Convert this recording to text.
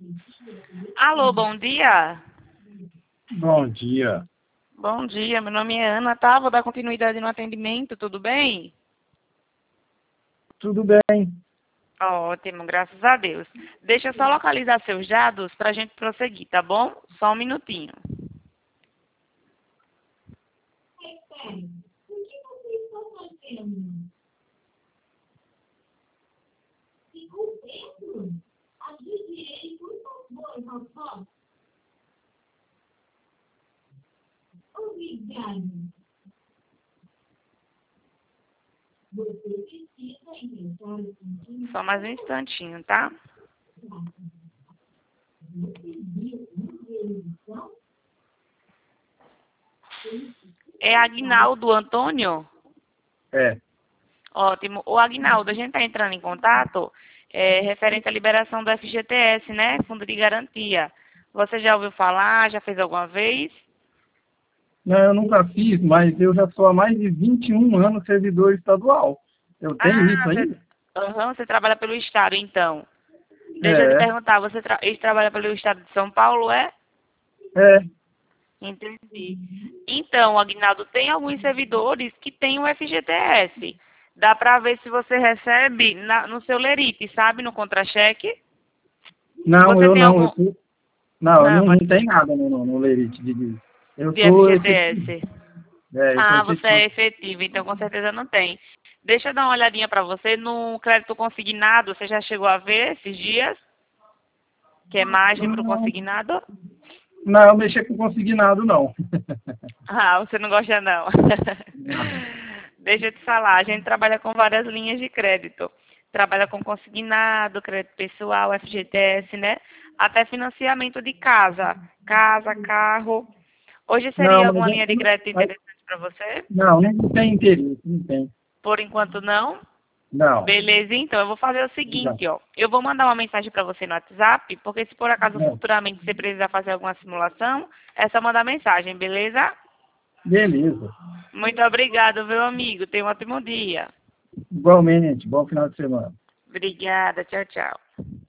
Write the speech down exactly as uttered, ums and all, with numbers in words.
Alô, bom dia. Bom dia. Bom dia, meu nome é Ana, tá? Vou dar continuidade no atendimento, tudo bem? Tudo bem? Ótimo, graças a Deus. Deixa eu só localizar seus dados para a gente prosseguir, tá bom? Só um minutinho. Só mais um instantinho, tá? É Aguinaldo Antônio? É. Ótimo. O Aguinaldo, a gente está entrando em contato é, referente à liberação do F G T S, né? Fundo de Garantia. Você já ouviu falar? Já fez alguma vez? Não, eu nunca fiz, mas eu já sou há mais de vinte e um anos servidor estadual. Eu tenho Ah, isso você, aí? aham, você trabalha pelo Estado, então. Deixa eu te É, perguntar, você tra eles trabalha pelo Estado de São Paulo, é? é. Entendi. Então, Aguinaldo, tem alguns servidores que têm o F G T S. Dá para ver se você recebe na- no seu lerite, sabe? No contra-cheque. Não, Você eu tem não. Eu algum... tô... Não, Ah, não, não pode... tem nada no, no, no Lerite de, de... Eu De sou efetivo. F G T S. É, eu sou Ah, você efetivo. é efetivo, então com certeza não tem. Deixa eu dar uma olhadinha para você. No crédito consignado, você já chegou a ver esses dias? Que é margem para o Não, consignado? não, mexer com consignado, não. Ah, você não gosta não. Não. Deixa eu te falar, a gente trabalha com várias linhas de crédito. Trabalha com consignado, crédito pessoal, F G T S, né? Até financiamento de casa. Casa, carro. Hoje Não, seria mas... alguma eu- linha de crédito mas- interessante para você? Não, não tem interesse, não tem. Por enquanto não. Não. Beleza, então eu vou fazer o Não. seguinte, ó. Eu vou mandar uma mensagem para você no WhatsApp, porque se por acaso Não. futuramente você precisar fazer alguma simulação, é só mandar mensagem, beleza? Beleza. Muito obrigado, meu amigo. Tenha um ótimo dia. Igualmente. Bom final de semana. Obrigada. Tchau, tchau.